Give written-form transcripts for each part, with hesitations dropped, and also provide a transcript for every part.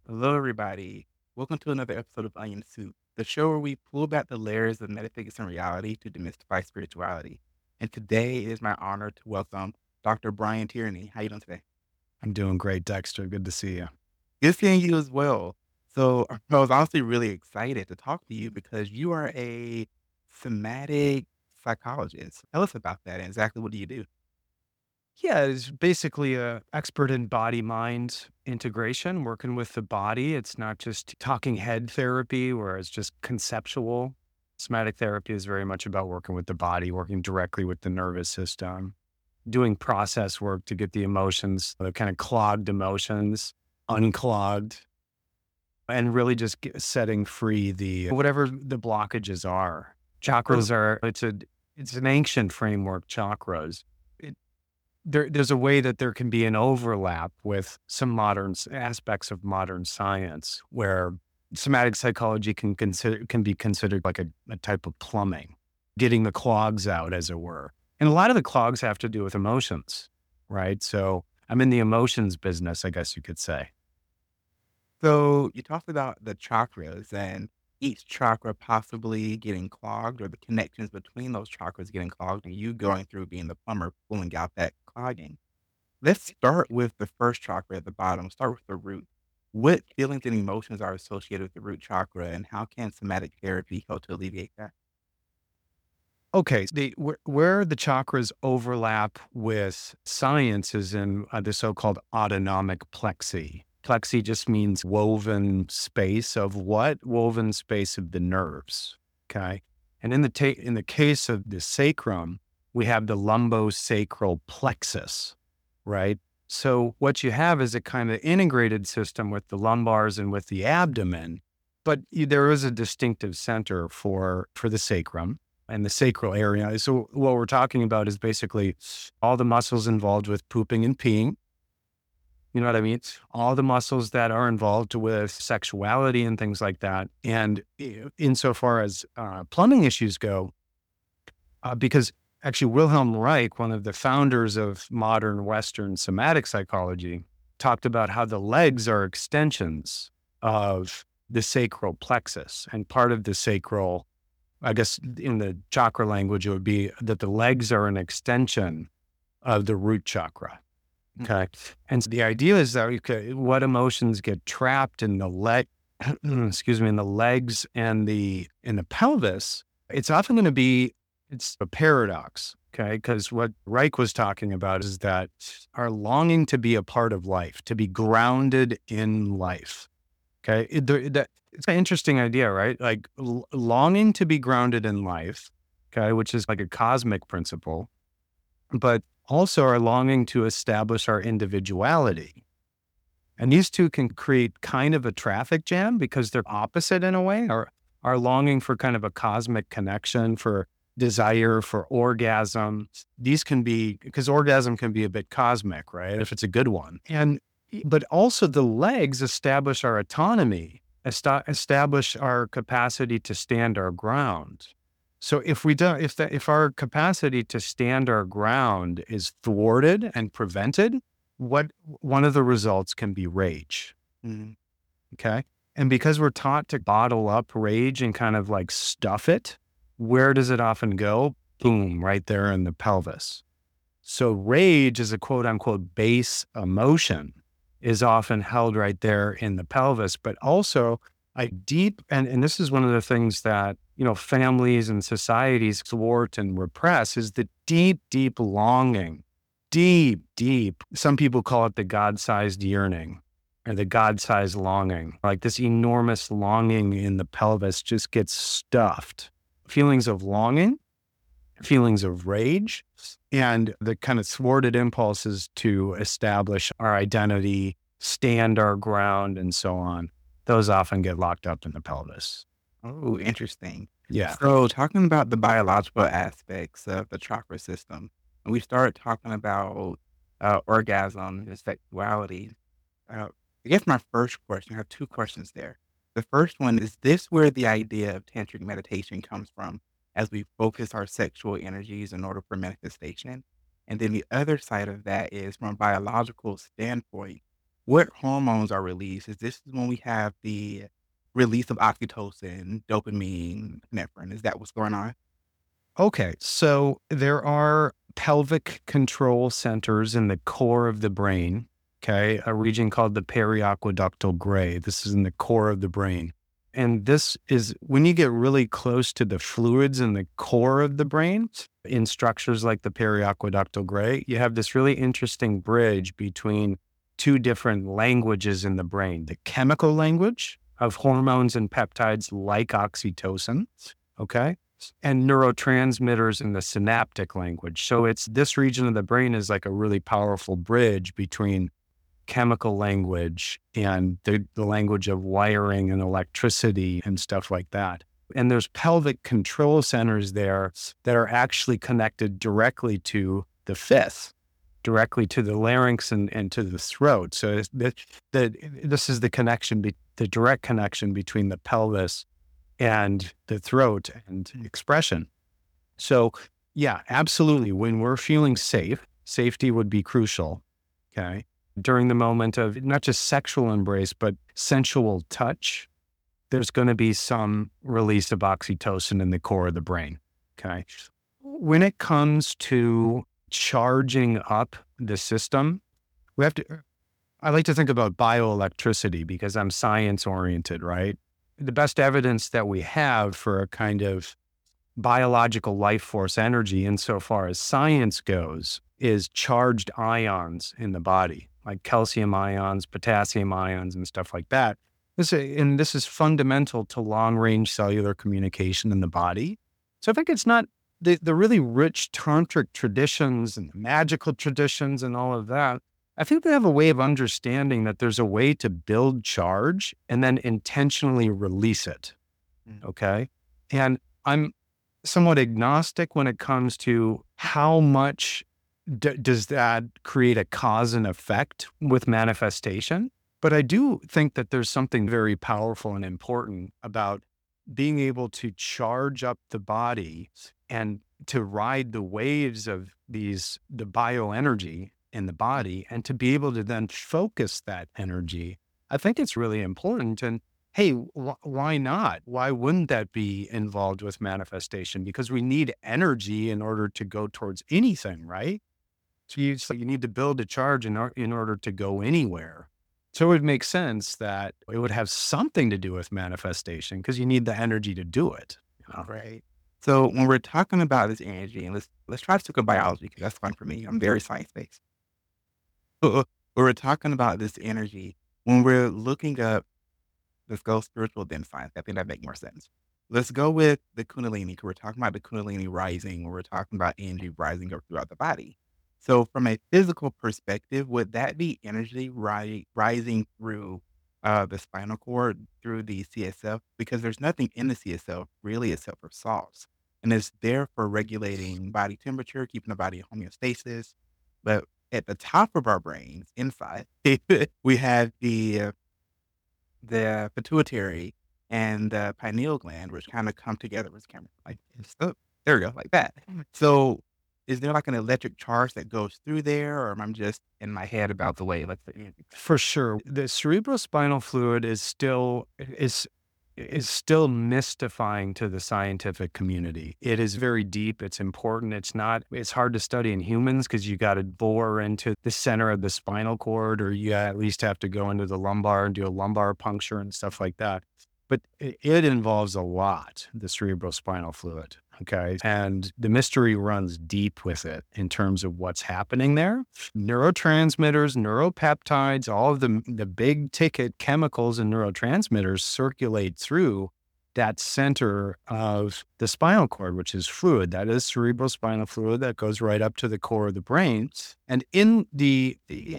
Hello, everybody. Welcome to another episode of Onion Soup, the show where we pull back the layers of metaphysics and reality to demystify spirituality. And today it is my honor to welcome Dr. Brian Tierney. How you doing today? I'm doing great, Dexter. Good to see you. Good seeing you as well. So I was honestly really excited to talk to you because you are a somatic psychologist. Tell us about that and exactly what do you do? Yeah, it's basically a expert in body mind integration, working with the body. It's not just talking head therapy where it's just conceptual. Somatic therapy is very much about working with the body, working directly with the nervous system, doing process work to get the emotions, the kind of clogged emotions, unclogged, and really just setting free the whatever the blockages are. Oh, Chakras are it's an ancient framework, chakras. There's a way that there can be an overlap with some aspects of modern science where somatic psychology can be considered like a type of plumbing, getting the clogs out, as it were. And a lot of the clogs have to do with emotions, right? So I'm in the emotions business, I guess you could say. so you talked about the chakras and each chakra possibly getting clogged or the connections between those chakras getting clogged and you going through being the plumber pulling out that clogging. Let's start with the first chakra at the bottom. Start with the root. What feelings and emotions are associated with the root chakra and how can somatic therapy help to alleviate that? Okay, where the chakras overlap with science is in the so-called autonomic plexi. Plexi just means woven space of what? Woven space of the nerves. Okay, and in the case of the sacrum, we have the lumbosacral plexus, right? So what you have is a kind of integrated system with the lumbars and with the abdomen, but there is a distinctive center for the sacrum and the sacral area. So what we're talking about is basically all the muscles involved with pooping and peeing. You know what I mean? All the muscles that are involved with sexuality and things like that. And insofar as plumbing issues go, because actually Wilhelm Reich, one of the founders of modern Western somatic psychology, talked about how the legs are extensions of the sacral plexus and part of the sacral. I guess in the chakra language, it would be that the legs are an extension of the root chakra. Mm. Okay. And so the idea is that what emotions get trapped in the leg, excuse me, in the legs and in the pelvis, it's often going to be, it's a paradox. Okay. Because what Reich was talking about is that our longing to be a part of life, to be grounded in life. Okay. It's an interesting idea, right? Like longing to be grounded in life, okay, which is like a cosmic principle, but also our longing to establish our individuality. And these two can create kind of a traffic jam because they're opposite in a way. Our longing for kind of a cosmic connection, for desire, for orgasm. These can be, because orgasm can be a bit cosmic, right? If it's a good one. But also the legs establish our autonomy, establish our capacity to stand our ground. So if we don't, if our capacity to stand our ground is thwarted and prevented, one of the results can be rage. Mhm. Okay. And because we're taught to bottle up rage and kind of like stuff it, where does it often go? Boom, right there in the pelvis. So rage is a quote unquote base emotion is often held right there in the pelvis, but also a deep, and this is one of the things that, families and societies thwart and repress is the deep, deep longing, deep, deep. Some people call it the God-sized yearning or the God-sized longing. Like this enormous longing in the pelvis just gets stuffed. Feelings of longing, feelings of rage, and the kind of thwarted impulses to establish our identity, stand our ground, and so on. Those often get locked up in the pelvis. Oh, interesting. Yeah. So talking about the biological aspects of the chakra system, and we started talking about orgasm and sexuality. Uh, I guess my first question, I have two questions there. The first one is this where the idea of tantric meditation comes from as we focus our sexual energies in order for manifestation? And then the other side of that is from a biological standpoint. what hormones are released? Is this when we have the release of oxytocin, dopamine, epinephrine? Is that what's going on? Okay, so there are pelvic control centers in the core of the brain, okay, a region called the periaqueductal gray. This is in the core of the brain. And this is when you get really close to the fluids in the core of the brain, in structures like the periaqueductal gray, you have this really interesting bridge between two different languages in the brain, the chemical language of hormones and peptides like oxytocin, okay? And neurotransmitters in the synaptic language. So it's this region of the brain is like a really powerful bridge between chemical language and the language of wiring and electricity and stuff like that. And there's pelvic control centers there that are actually connected directly to the fifth, directly to the larynx and to the throat. So this is the connection, the direct connection between the pelvis and the throat and expression. So yeah, absolutely. When we're feeling safe, safety would be crucial. Okay. During the moment of not just sexual embrace, but sensual touch, there's going to be some release of oxytocin in the core of the brain. Okay. When it comes to charging up the system, we have to, I like to think about bioelectricity because I'm science oriented, right? The best evidence that we have for a kind of biological life force energy insofar as science goes is charged ions in the body, like calcium ions, potassium ions, and stuff like that. This is fundamental to long-range cellular communication in the body. So I think it's not the really rich tantric traditions and the magical traditions and all of that. I think they have a way of understanding that there's a way to build charge and then intentionally release it. Mm. Okay. And I'm somewhat agnostic when it comes to how much does that create a cause and effect with manifestation. But I do think that there's something very powerful and important about being able to charge up the body and to ride the waves of the bioenergy in the body and to be able to then focus that energy. I think it's really important. And hey, why not? Why wouldn't that be involved with manifestation? Because we need energy in order to go towards anything, right? So you need to build a charge in order to go anywhere. So it would make sense that it would have something to do with manifestation because you need the energy to do it. Right. So when we're talking about this energy, and let's try to stick with biology because that's fun for me. I'm very science based. When we're talking about this energy, when we're looking up, let's go spiritual then science. I think that makes more sense. Let's go with the Kundalini because we're talking about the Kundalini rising, when we're talking about energy rising up throughout the body. So from a physical perspective, would that be energy rising through the spinal cord, through the CSF? Because there's nothing in the CSF really except for salts. And it's there for regulating body temperature, keeping the body in homeostasis. But at the top of our brains, inside, we have the pituitary and the pineal gland, which kinda come together with camera, like this. Oh, there we go, like that. So, is there, like, an electric charge that goes through there, or am I just in my head about the way, like, the energy? For sure. The cerebrospinal fluid is still mystifying to the scientific community. It is very deep. It's important. It's hard to study in humans because you got to bore into the center of the spinal cord, or you at least have to go into the lumbar and do a lumbar puncture and stuff like that. But it involves a lot, the cerebrospinal fluid. Okay. And the mystery runs deep with it in terms of what's happening there. Neurotransmitters, neuropeptides, all of the big ticket chemicals and neurotransmitters circulate through that center of the spinal cord, which is fluid. That is cerebrospinal fluid that goes right up to the core of the brain. And in the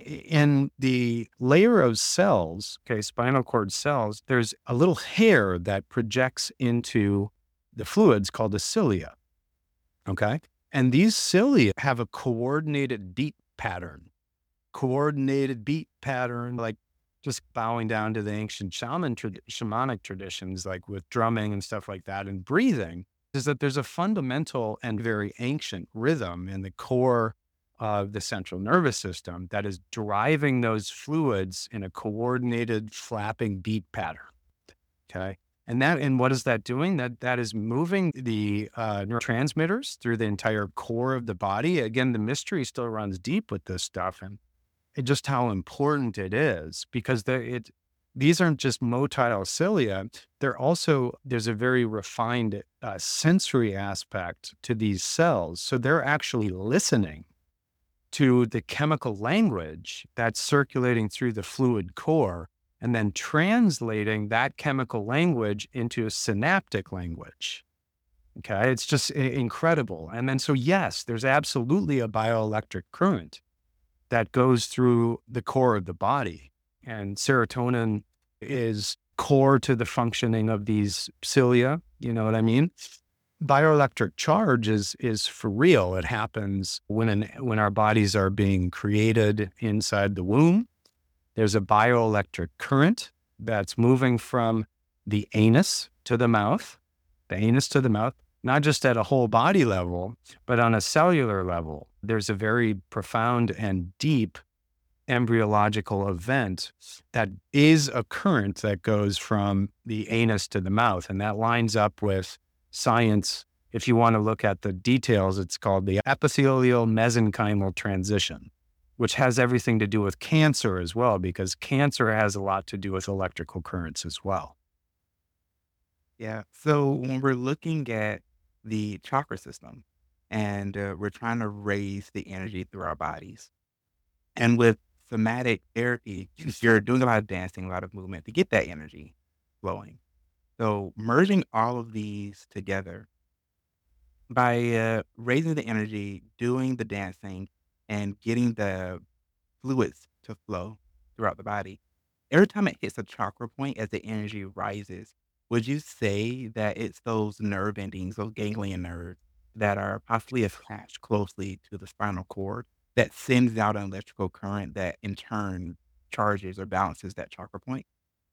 layer of cells, okay, spinal cord cells, there's a little hair that projects into the fluids called the cilia. Okay. And these cilia have a coordinated beat pattern, like just bowing down to the ancient shamanic traditions, like with drumming and stuff like that, and breathing, is that there's a fundamental and very ancient rhythm in the core of the central nervous system that is driving those fluids in a coordinated flapping beat pattern. Okay. And what is that doing? That is moving the neurotransmitters through the entire core of the body. Again, the mystery still runs deep with this stuff, and just how important it is, because these aren't just motile cilia. There's a very refined sensory aspect to these cells. So they're actually listening to the chemical language that's circulating through the fluid core, and then translating that chemical language into a synaptic language. Okay. It's just incredible. And then, so yes, there's absolutely a bioelectric current that goes through the core of the body. And serotonin is core to the functioning of these cilia. You know what I mean? Bioelectric charge is for real. It happens when our bodies are being created inside the womb. There's a bioelectric current that's moving from the anus to the mouth, not just at a whole body level, but on a cellular level. There's a very profound and deep embryological event that is a current that goes from the anus to the mouth. And that lines up with science. If you want to look at the details, it's called the epithelial mesenchymal transition, which has everything to do with cancer as well, because cancer has a lot to do with electrical currents as well. Yeah. So when we're looking at the chakra system and we're trying to raise the energy through our bodies, and with somatic therapy, you're doing a lot of dancing, a lot of movement to get that energy flowing. So merging all of these together by raising the energy, doing the dancing, and getting the fluids to flow throughout the body. Every time it hits a chakra point as the energy rises, would you say that it's those nerve endings, those ganglion nerves that are possibly attached closely to the spinal cord that sends out an electrical current that in turn charges or balances that chakra point?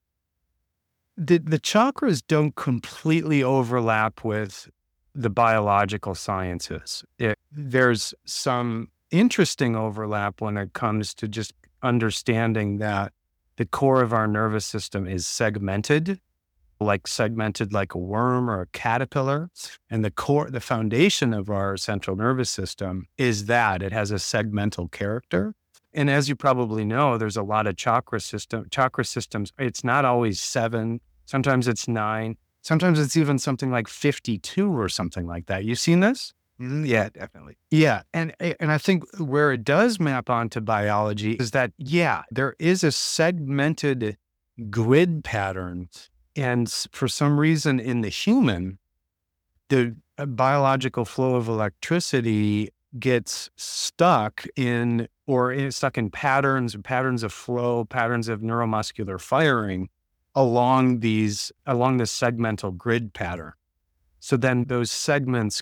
The chakras don't completely overlap with the biological sciences. There's some interesting overlap when it comes to just understanding that the core of our nervous system is segmented like a worm or a caterpillar. And the foundation of our central nervous system is that it has a segmental character. And as you probably know, there's a lot of chakra systems. It's not always 7. Sometimes it's 9. Sometimes it's even something like 52 or something like that. You seen this? Yeah, definitely. Yeah. And I think where it does map onto biology is that, yeah, there is a segmented grid pattern. And for some reason in the human, the biological flow of electricity gets stuck in patterns of flow, patterns of neuromuscular firing along this segmental grid pattern. So then those segments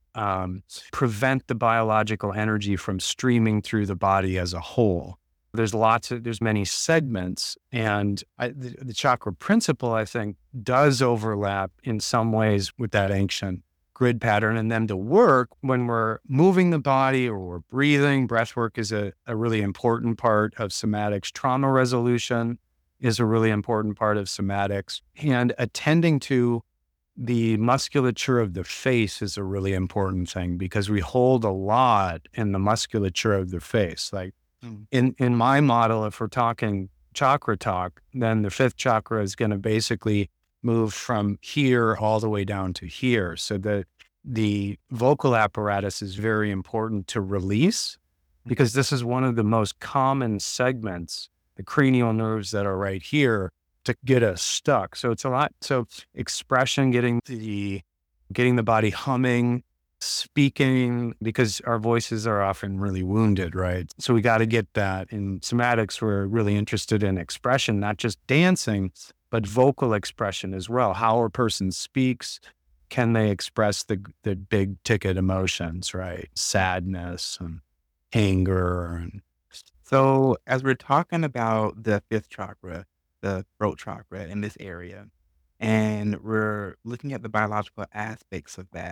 prevent the biological energy from streaming through the body as a whole. There's many segments, and the chakra principle, I think, does overlap in some ways with that ancient grid pattern. And then to work when we're moving the body or we're breathing, breath work is a really important part of somatics. Trauma resolution is a really important part of somatics, and attending to the musculature of the face is a really important thing, because we hold a lot in the musculature of the face. Like in my model, if we're talking chakra talk, then the fifth chakra is going to basically move from here all the way down to here. So the vocal apparatus is very important to release, because this is one of the most common segments, the cranial nerves that are right here, to get us stuck. So it's a lot. So expression, getting the body humming, speaking, because our voices are often really wounded, right? So we got to get that. In somatics, we're really interested in expression, not just dancing, but vocal expression as well. How a person speaks, can they express the big ticket emotions, right? Sadness and anger. And So, as we're talking about the fifth chakra, the throat chakra in this area, and we're looking at the biological aspects of that,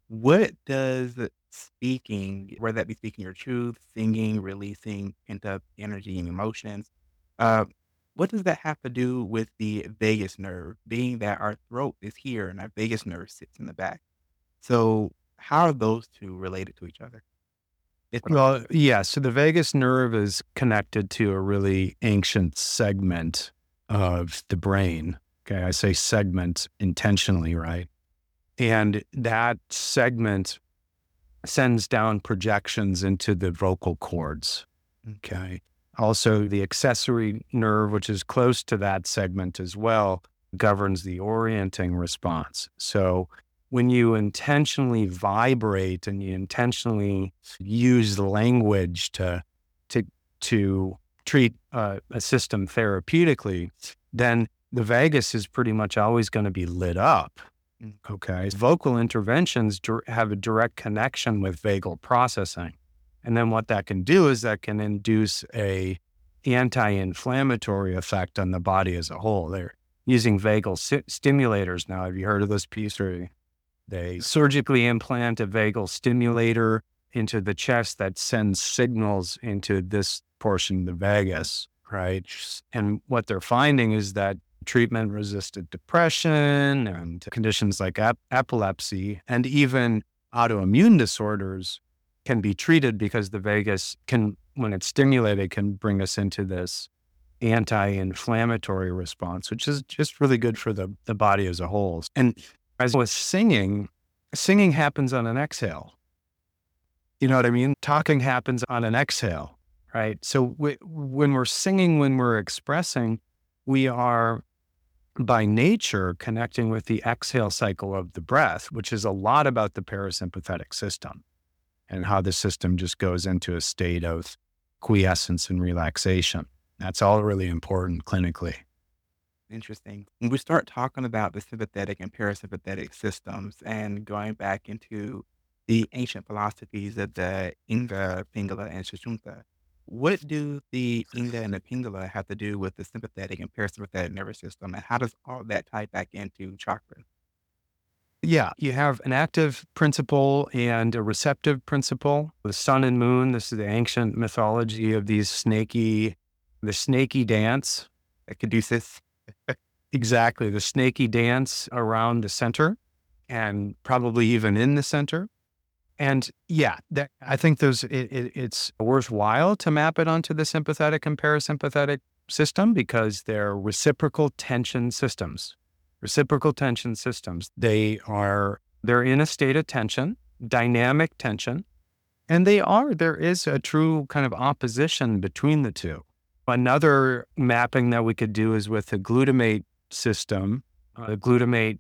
What does speaking, whether that be speaking your truth, singing, releasing pent-up energy and emotions, uh, what does that have to do with the vagus nerve? Being that our throat is here and our vagus nerve sits in the back. So, how are those 2 related to each other? If at all. Well, yeah. So the vagus nerve is connected to a really ancient segment of the brain. Okay. I say segment intentionally, right? And that segment sends down projections into the vocal cords. Mm, Okay. Also, the accessory nerve, which is close to that segment as well, governs the orienting response. So, when you intentionally vibrate and you intentionally use language to to treat a system therapeutically, then the vagus is pretty much always going to be lit up. mm, Okay. Vocal interventions have a direct connection with vagal processing. And then what that can do is that can induce a anti-inflammatory effect on the body as a whole. They're using vagal stimulators now. Have you heard of this piece? Or they surgically implant a vagal stimulator into the chest that sends signals into this portion of the vagus, right? And what they're finding is that treatment-resistant depression and conditions like epilepsy and even autoimmune disorders can be treated because the vagus can, when it's stimulated, can bring us into this anti-inflammatory response, which is just really good for the body as a whole. And as with singing, singing happens on an exhale. You know what I mean? Talking happens on an exhale, right? So when we're singing, when we're expressing, we are by nature connecting with the exhale cycle of the breath, which is a lot about the parasympathetic system and how the system just goes into a state of quiescence and relaxation. That's all really important clinically. interesting. When we start talking about the sympathetic and parasympathetic systems and going back into the ancient philosophies of the Inga, Pingala, and Shushampa, what do the Inga and the Pingala have to do with the sympathetic and parasympathetic nervous system, and how does all that tie back into chakra? Yeah, you have an active principle and a receptive principle. The sun and moon, this is the ancient mythology of the snaky dance. Caduceus? Exactly, the snaky dance around the center and probably even in the center. And yeah, that I think it's worthwhile to map it onto the sympathetic and parasympathetic system because they're reciprocal tension systems. Reciprocal tension systems. They're in a state of tension, dynamic tension, and there is a true kind of opposition between the two. Another mapping that we could do is with the glutamate system, the glutamate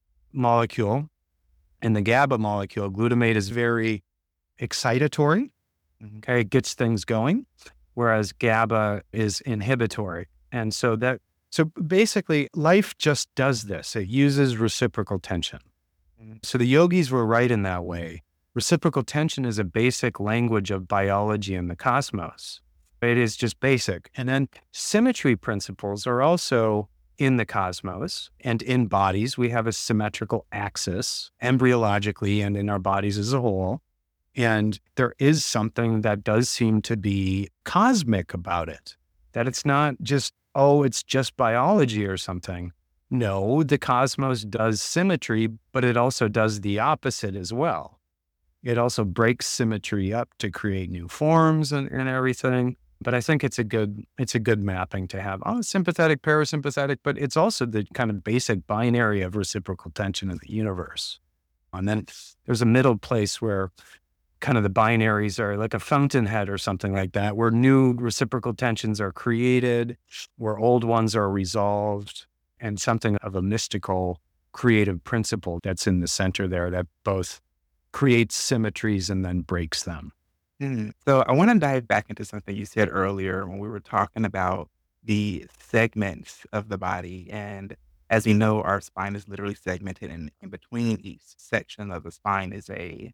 molecule and the GABA molecule. Glutamate is very excitatory. Mhm. Okay. It gets things going, whereas GABA is inhibitory. And so basically life just does this. It uses reciprocal tension. Mhm. So the yogis were right in that way. Reciprocal tension is a basic language of biology in the cosmos. It is just basic. And then symmetry principles are also in the cosmos and in bodies. We have a symmetrical axis embryologically and in our bodies as a whole. And there is something that does seem to be cosmic about it, that it's not just, oh, it's just biology or something. No, the cosmos does symmetry, but it also does the opposite as well. It also breaks symmetry up to create new forms and everything. But I think it's a good mapping to have. Oh, sympathetic, parasympathetic, but it's also the kind of basic binary of reciprocal tension in the universe. And then there's a middle place where kind of the binaries are like a fountainhead or something like that, where new reciprocal tensions are created, where old ones are resolved, and something of a mystical creative principle that's in the center there that both creates symmetries and then breaks them. Mhm. So I wanna dive back into something you said earlier when we were talking about the segments of the body, and as we know, our spine is literally segmented, and in between each section of the spine is a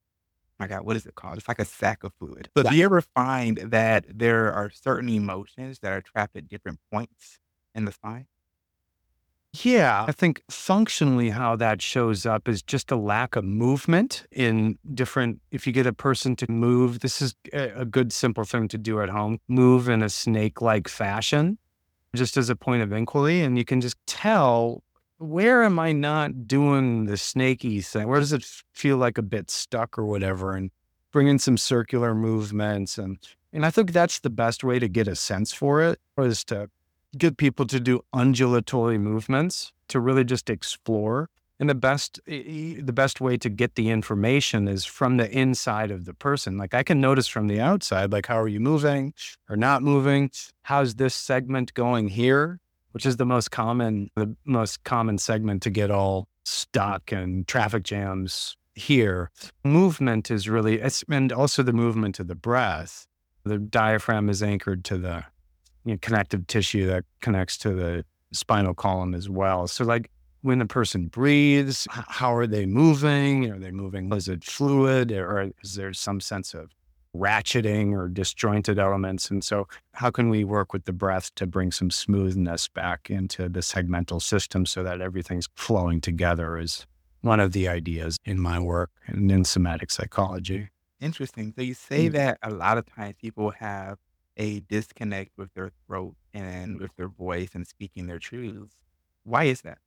my god, what is it called? It's like a sack of fluid. So do you ever find that there are certain emotions that are trapped at different points in the spine? Yeah, I think functionally how that shows up is just a lack of movement in different. If you get a person to move, this is a good simple thing to do at home, move in a snake-like fashion, just as a point of inquiry. And you can just tell, where am I not doing the snaky thing? Where does it feel like a bit stuck or whatever? And bring in some circular movements. And I think that's the best way to get a sense for it, is to get people to do undulatory movements to really just explore. And the best way to get the information is from the inside of the person. Like, I can notice from the outside, like, how are you moving or not moving? How's this segment going here? Which is the most common segment to get all stuck and traffic jams here. Movement is really, and also the movement of the breath. The diaphragm is anchored to the connective tissue that connects to the spinal column as well. So, like, when the person breathes, how are they moving? Are they moving? Is it fluid, or is there some sense of ratcheting or disjointed elements? And so how can we work with the breath to bring some smoothness back into the segmental system so that everything's flowing together, is one of the ideas in my work and in somatic psychology. Interesting. So you say that a lot of times people have a disconnect with their throat and with their voice and speaking their truths. Why is that?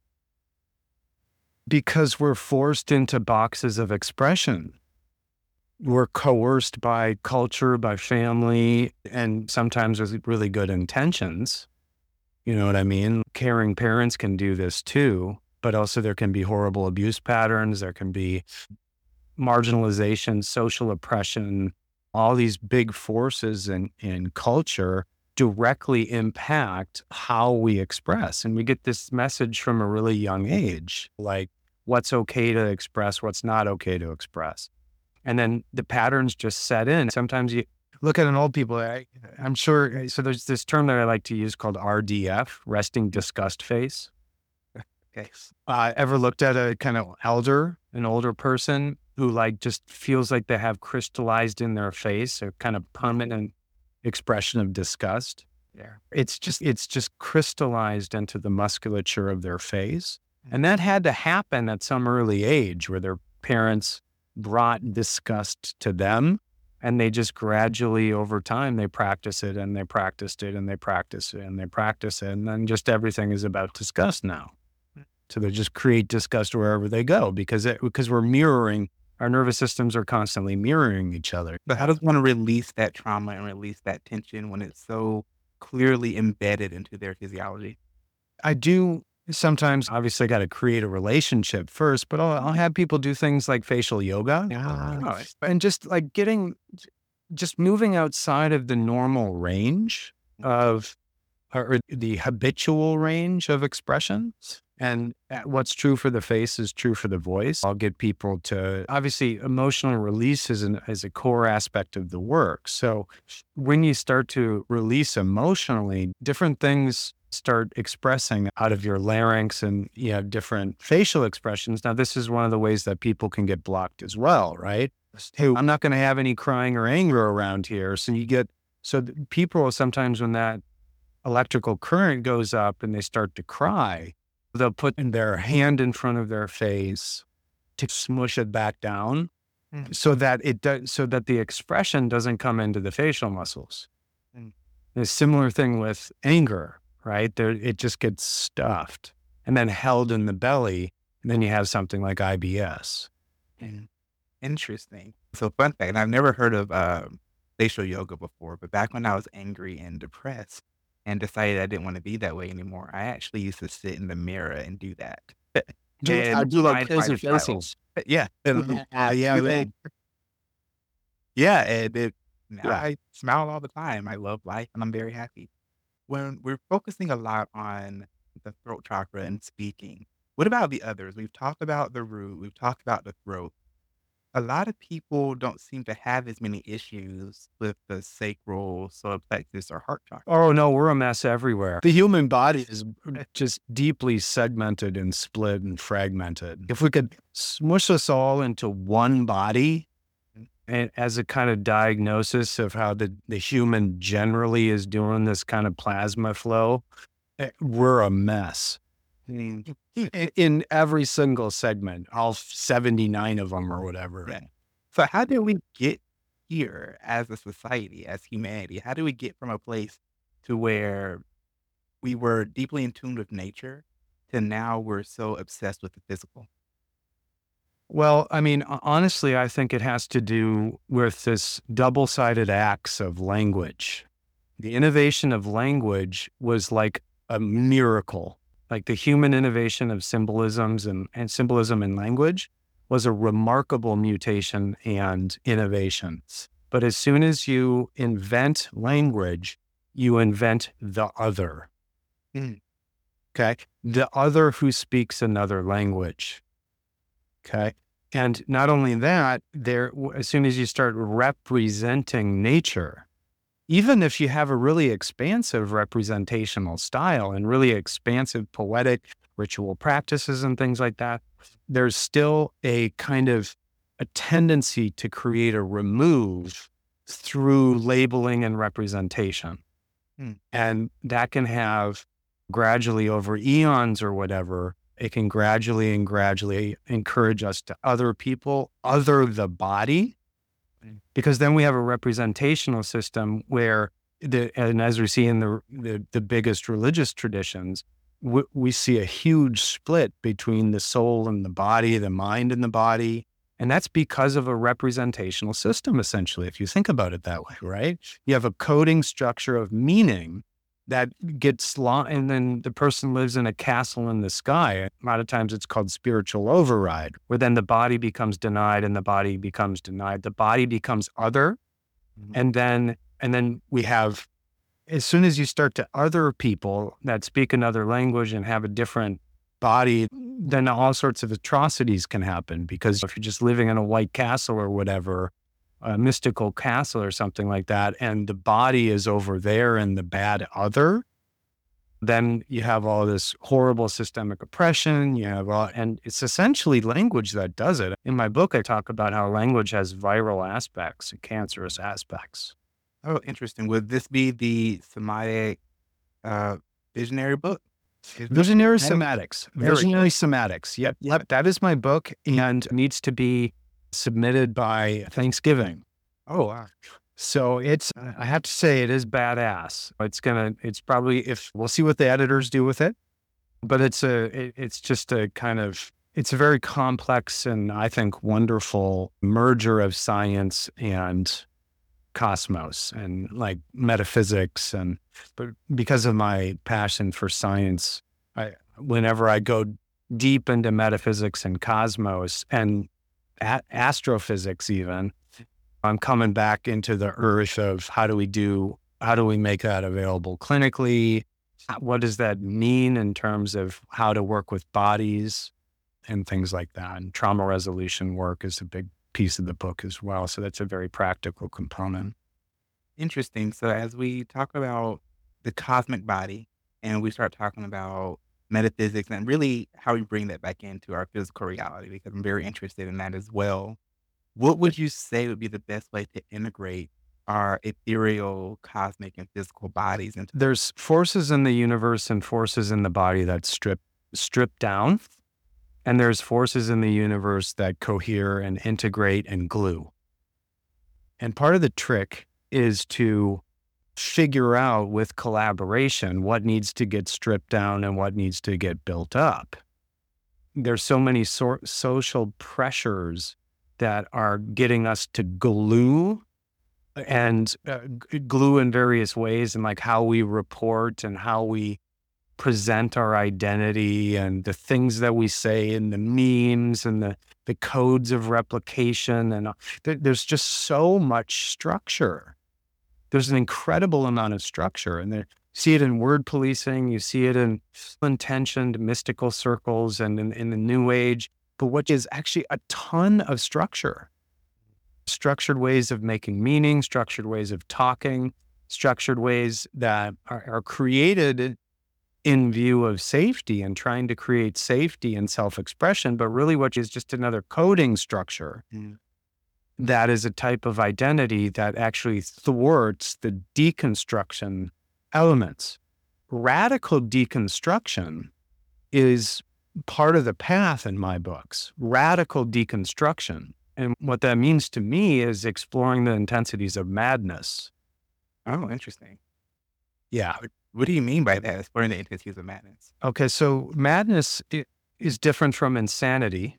Because we're forced into boxes of expression. We're coerced by culture, by family, and sometimes with really good intentions. You know what I mean? Caring parents can do this too, but also there can be horrible abuse patterns. There can be marginalization, social oppression. All these big forces in culture directly impact how we express. And we get this message from a really young age, like what's okay to express, what's not okay to express. And then the patterns just set in. Sometimes you look at an old people, I'm sure. So there's this term that I like to use called RDF, resting disgust face. Okay. Ever looked at a kind of an older person who like just feels like they have crystallized in their face a kind of permanent expression of disgust? Yeah. It's just crystallized into the musculature of their face. And that had to happen at some early age where their parents brought disgust to them. And they just gradually over time, they practice it and they practiced it and they practice it and they practice it. And then just everything is about disgust now. So they just create disgust wherever they go because we're mirroring, our nervous systems are constantly mirroring each other. But how does one release that trauma and release that tension when it's so clearly embedded into their physiology? I do sometimes, obviously, I got to create a relationship first, but I'll have people do things like facial yoga. Nice. And just like just moving outside of the normal range of, or the habitual range of expressions. And what's true for the face is true for the voice. I'll get people to, obviously, emotional release is a core aspect of the work. So when you start to release emotionally, different things start expressing out of your larynx, and you have different facial expressions. Now, this is one of the ways that people can get blocked as well, right? Hey, I'm not going to have any crying or anger around here. So people sometimes, when that electrical current goes up and they start to cry, they'll put their hand in front of their face to smush it back down so that the expression doesn't come into the facial muscles. Mm. A similar thing with anger, right? It just gets stuffed and then held in the belly. And then you have something like IBS. Interesting. So fun fact, and I've never heard of facial yoga before, but back when I was angry and depressed and decided I didn't want to be that way anymore, I actually used to sit in the mirror and do that. I do like find my facial style. faces. Yeah. Yeah. Yeah, and now Yeah. I smile all the time. I love life, and I'm very happy. When we're focusing a lot on the throat chakra and speaking, what about the others? We've talked about the root, we've talked about the throat. A lot of people don't seem to have as many issues with the sacral, solar plexus, or heart chakra. Oh, no, we're a mess everywhere. The human body is just deeply segmented and split and fragmented. If we could smush us all into one body, and as a kind of diagnosis of how the human generally is doing this kind of plasma flow, we're a mess. Mm. in every single segment, all 79 of them or whatever. Yeah. So how did we get here as a society, as humanity? How do we get from a place to where we were deeply in tune with nature to now we're so obsessed with the physical? Well, I mean, honestly, I think it has to do with this double-sided axe of language. The innovation of language was like a miracle. Like the human innovation of symbolisms and symbolism in language was a remarkable mutation and innovation. But as soon as you invent language, you invent the other. Mm. Okay. The other who speaks another language. Okay. And not only that, as soon as you start representing nature, even if you have a really expansive representational style and really expansive poetic ritual practices and things like that, there's still a kind of a tendency to create a remove through labeling and representation. Mm. And that can have gradually over eons or whatever, it can gradually and gradually encourage us to other people, other the body, because then we have a representational system where, and as we see in the biggest religious traditions, we see a huge split between the soul and the body, the mind and the body. And that's because of a representational system, essentially, if you think about it that way, right? You have a coding structure of meaning that gets and then the person lives in a castle in the sky. A lot of times it's called spiritual override, where then the body becomes denied and the body becomes denied. The body becomes other. Mhm. And then we have, as soon as you start to other people that speak another language and have a different body, then all sorts of atrocities can happen. Because if you're just living in a white castle or whatever, a mystical castle or something like that, and the body is over there in the bad other, then you have all this horrible systemic oppression. You have and it's essentially language that does it. In my book, I talk about how language has viral aspects and cancerous aspects. Oh, interesting. Would this be the Semitic, uh, visionary book? Is this Visionary Semitic? Somatics. There we Visionary go. Somatics. Yep. Yeah. Yep. That is my book and needs to be submitted by Thanksgiving. Oh, wow. So I have to say, it is badass. It's probably, if we'll see what the editors do with it, but it's just a kind of, it's a very complex and I think wonderful merger of science and cosmos and like metaphysics. But because of my passion for science, whenever I go deep into metaphysics and cosmos and astrophysics even, I'm coming back into the earth of how do we make that available clinically? What does that mean in terms of how to work with bodies and things like that? And trauma resolution work is a big piece of the book as well. So that's a very practical component. Interesting. So as we talk about the cosmic body and we start talking about metaphysics and really how we bring that back into our physical reality, because I'm very interested in that as well. What would you say would be the best way to integrate our ethereal, cosmic, and physical bodies into There's forces in the universe and forces in the body that strip down. And there's forces in the universe that cohere and integrate and glue. And part of the trick is to figure out with collaboration what needs to get stripped down and what needs to get built up. There's so many social pressures that are getting us to glue and glue in various ways, and like how we report and how we present our identity and the things that we say and the memes and the codes of replication. And there's just so much structure. There's an incredible amount of structure, and you see it in word policing. You see it in intentioned mystical circles and in the new age, but what is actually a ton of structure, structured ways of making meaning, structured ways of talking, structured ways that are created in view of safety and trying to create safety and self-expression, but really what is just another coding structure Mm. that is a type of identity that actually thwarts the deconstruction elements. Radical deconstruction is part of the path in my books, radical deconstruction. And what that means to me is exploring the intensities of madness. Oh, interesting. Yeah. What do you mean by that? Exploring the intensities of madness. Okay. So madness is different from insanity.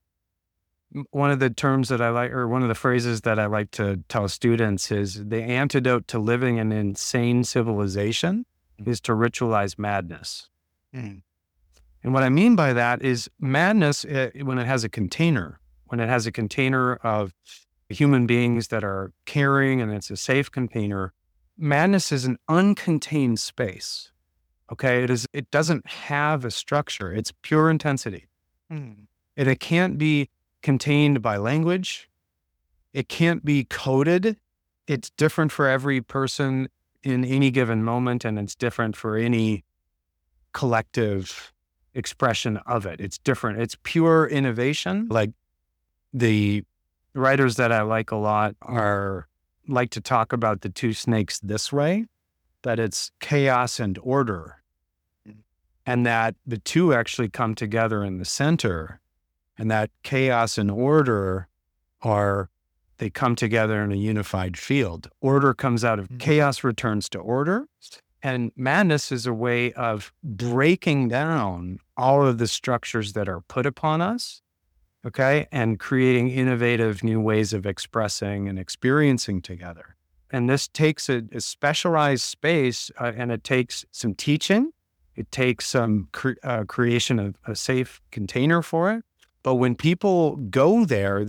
One of the terms that I like, or one of the phrases that I like to tell students is the antidote to living an insane civilization is to ritualize madness. Mm. And what I mean by that is madness, when it has a container, of human beings that are caring and it's a safe container, madness is an uncontained space. Okay. It doesn't have a structure. It's pure intensity. Mm. And it can't be contained by language. It can't be coded. It's different for every person in any given moment, and it's different for any collective expression of it. It's different. It's pure innovation. Like the writers that I like a lot like to talk about the two snakes this way, that it's chaos and order, and that the two actually come together in the center. And that chaos and order they come together in a unified field. Order comes out of chaos, returns to order. And madness is a way of breaking down all of the structures that are put upon us, okay, and creating innovative new ways of expressing and experiencing together. And this takes a specialized space, and it takes some teaching. It takes some creation of a safe container for it. But when people go there,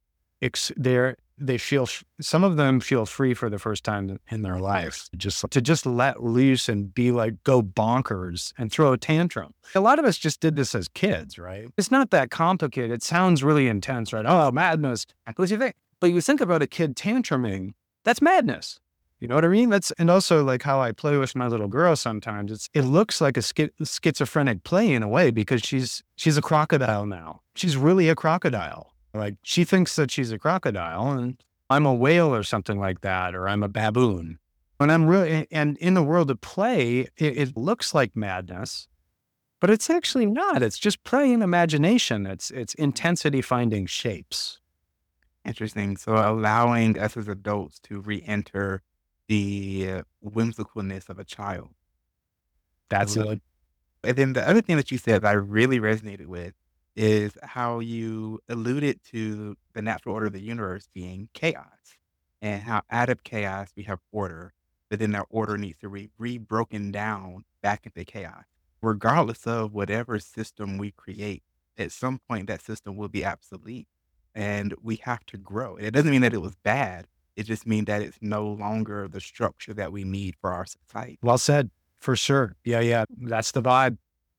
they feel, some of them feel free for the first time in their life, to just let loose and be like, go bonkers and throw a tantrum. A lot of us just did this as kids, right? It's not that complicated. It sounds really intense, right? Oh, madness. But you think about a kid tantruming, that's madness. You know what I mean? And also like how I play with my little girl sometimes. It looks like a schizophrenic play in a way, because she's a crocodile now. She's really a crocodile. Like she thinks that she's a crocodile and I'm a whale or something like that, or I'm a baboon. And in the world of play, it looks like madness, but it's actually not. It's just play and imagination. It's intensity finding shapes. Interesting. So allowing us as adults to re-enter the whimsicalness of a child. That's it. And then the other thing that you said that I really resonated with is how you alluded to the natural order of the universe being chaos, and how out of chaos we have order, but then that order needs to be broken down back into chaos. Regardless of whatever system we create, at some point that system will be obsolete and we have to grow. And it doesn't mean that it was bad. It just means that it's no longer the structure that we need for our society. Well said, for sure. Yeah. That's the vibe.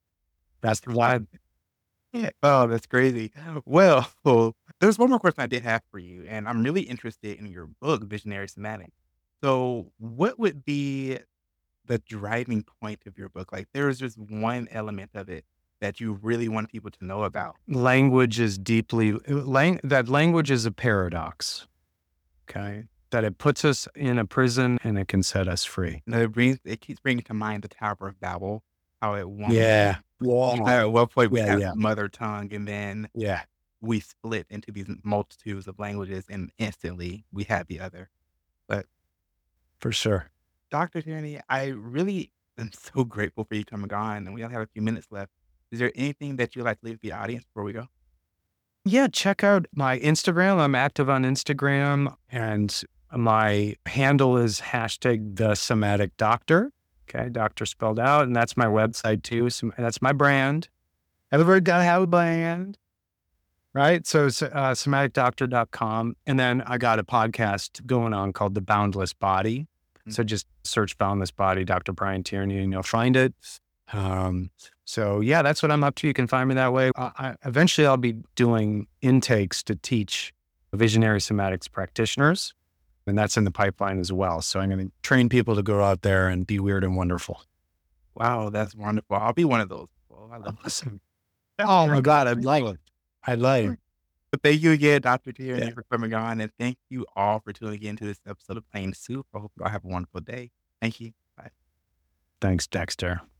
Yeah. Oh, that's crazy. Well, there's one more question I did have for you, and I'm really interested in your book, Visionary Semantics. So, what would be the driving point of your book? Like, there is just one element of it that you really want people to know about. Language is that language is a paradox. Okay. That it puts us in a prison and it can set us free. It keeps bringing to mind the Tower of Babel, how at one Yeah. at one point we Yeah, have mother tongue, and then Yeah. we split into these multitudes of languages, and instantly we have the other. But For sure. Dr. Tierney, I really am so grateful for you coming on, and we only have a few minutes left. Is there anything that you'd like to leave the audience before we go? Yeah, check out my Instagram. I'm active on Instagram, and my handle is #TheSomaticDoctor. Okay, doctor spelled out, and that's my website too. So that's my brand. Everybody got to have a brand, right? So it's somaticdoctor.com. And then I got a podcast going on called The Boundless Body. So just search Boundless Body, Dr. Brian Tierney, and you'll find it. So yeah, that's what I'm up to. You can find me that way. Eventually I'll be doing intakes to teach visionary somatics practitioners, and that's in the pipeline as well. So I'm going to train people to go out there and be weird and wonderful. Wow, that's wonderful. I'll be one of those people. I love Awesome. Oh my God, I'd like it. But thank you again, Dr. Tierney, for coming on, and thank you all for tuning in to this episode of Plain Soup. I hope you all have a wonderful day. Thank you. Bye. Thanks, Dexter.